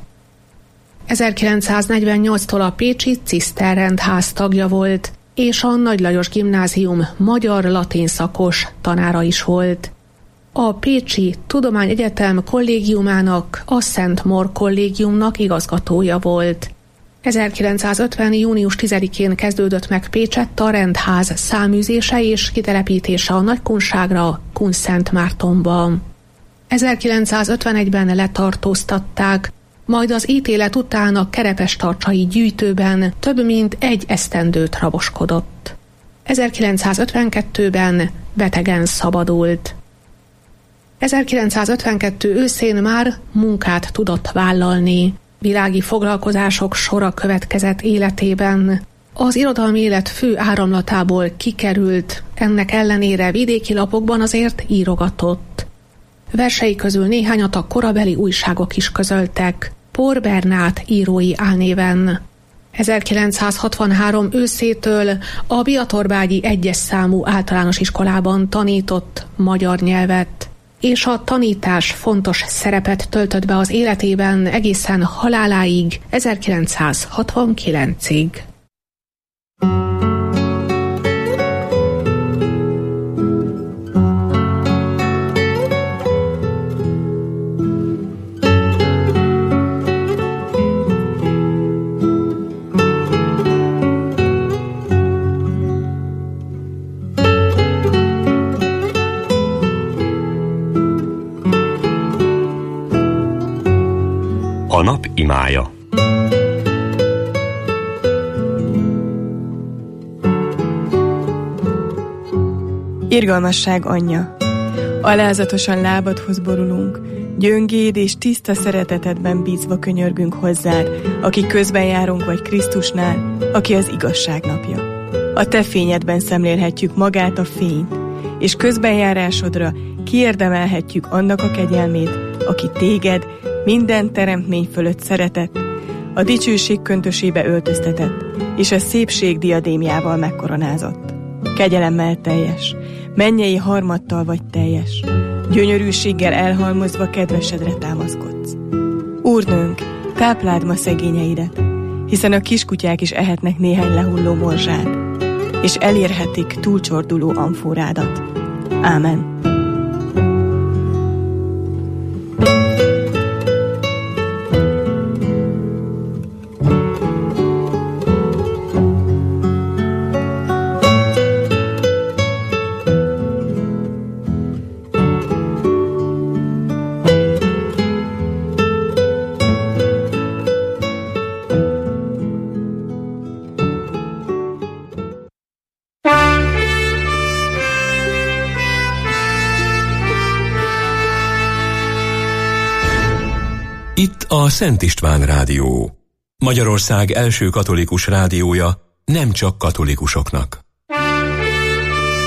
1948-tól a pécsi ciszterrendház tagja volt, és a Nagy Lajos Gimnázium magyar-latin szakos tanára is volt. A Pécsi Tudományegyetem kollégiumának, a Szent Mór kollégiumnak igazgatója volt. 1950. június 10-én kezdődött meg Pécsett a rendház száműzése és kitelepítése a Nagykunságra, Kunszentmártonba. 1951-ben letartóztatták, majd az ítélet után a kerepestarcsai gyűjtőben több mint egy esztendőt raboskodott. 1952-ben betegen szabadult. 1952 őszén már munkát tudott vállalni. Világi foglalkozások sora következett életében. Az irodalmi élet fő áramlatából kikerült, ennek ellenére vidéki lapokban azért írogatott. Versei közül néhányat a korabeli újságok is közöltek, Pór Bernát írói álnéven. 1963 őszétől a Biatorbágyi 1-es számú általános iskolában tanított magyar nyelvet, és a tanítás fontos szerepet töltött be az életében egészen haláláig, 1969-ig.
A nap imája.
Irgalmasság anyja, alázatosan lábadhoz borulunk, gyöngéd és tiszta szeretetedben bízva könyörgünk hozzád, aki közben járunk vagy Krisztusnál, aki az igazság napja. A te fényedben szemlélhetjük magát a fényt, és közbenjárásodra kiérdemelhetjük annak a kegyelmét, aki téged minden teremtmény fölött szeretett, a dicsőség köntösébe öltöztetett, és a szépség diadémjával megkoronázott. Kegyelemmel teljes, mennyei harmattal vagy teljes, gyönyörűséggel elhalmozva kedvesedre támaszkodsz. Úrnőnk, tápláld ma szegényeidet, hiszen a kiskutyák is ehetnek néhány lehulló morzsát, és elérhetik túlcsorduló amfórádat. Ámen.
Itt a Szent István Rádió. Magyarország első katolikus rádiója, nem csak katolikusoknak.